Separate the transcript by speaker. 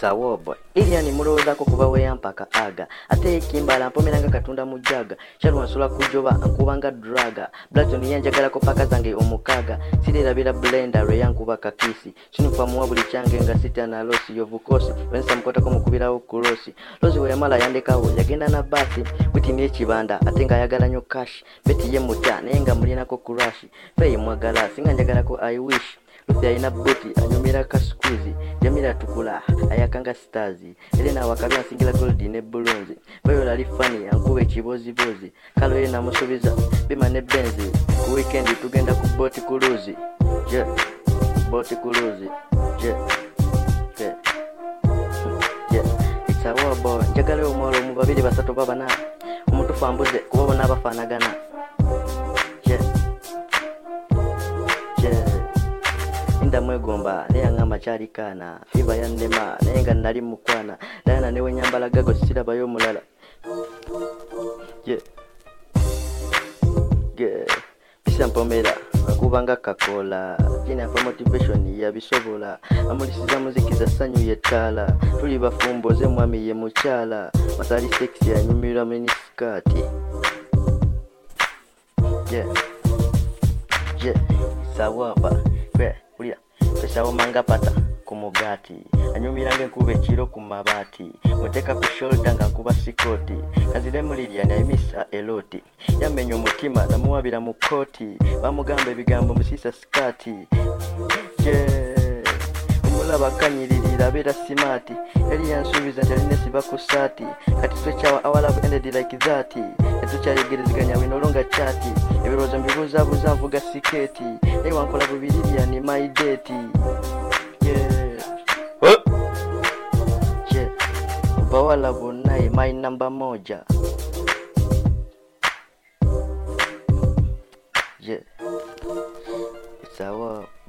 Speaker 1: sawa boy Lilian muloza ko kuba we yampaka aga ate kimbala mpomeranga katunda mujaga Shalwa nsula kujoba nkubanga draga Blackton yanjagala ko paka zange omukaga Sirirabira blender re yankuba kakisi Sinufa muwa buli change nga sita na losi yovukosi Wensa mkota ko mukubira okulosi Lozi we yamala yandekawo yagenda na basi Witi ni ekibanda ate nga ayagala nyo cash Beti ye muta naye nga mulina ko crush Pay mwagala singa njagala ko I wish Luthi aina boti anyumira ka squeeze Jamila tukula ayakanga stars Elena wakabya singila gold ne bronze Bayo lali funny ankube kibozi bozi Kalo yena musubiza bima ne benzi ku weekend tugenda ku boti cruise je boti cruise je it's a war boy njagala omwalo mu babiri basatu babana umutufu ambuze kubabona abafanagana Mwegomba neyangamba cyari kana fiba yandema nenga nari mukwana dana newe nyambala gago siraba yo mulala bisa mpomera akubanga kakola jina pa motivation ya bisobola amulisiza muziki za sanyu yetala tuli bafumboze mwami ye muchala masali sexy anyumira miniskati sawa ba kulia pesa omanga pata kumugati anyumirange nkube kiro kumabati muteka ku shoulder nga kuba sikoti kazile mulirya na emisa eloti yamenyo mutima namuwabira mu koti bamugambe bigambo musisa skati umulaba kanyiririra bera simati yali yansubiza ndaline sibakusati kati twechawa our love ended like that etuchaligiriziganya we no longer chat ebirozo mbibuza buzavuga siketi naye wankola bubiririya ni my date bawala bonai my number moja sawa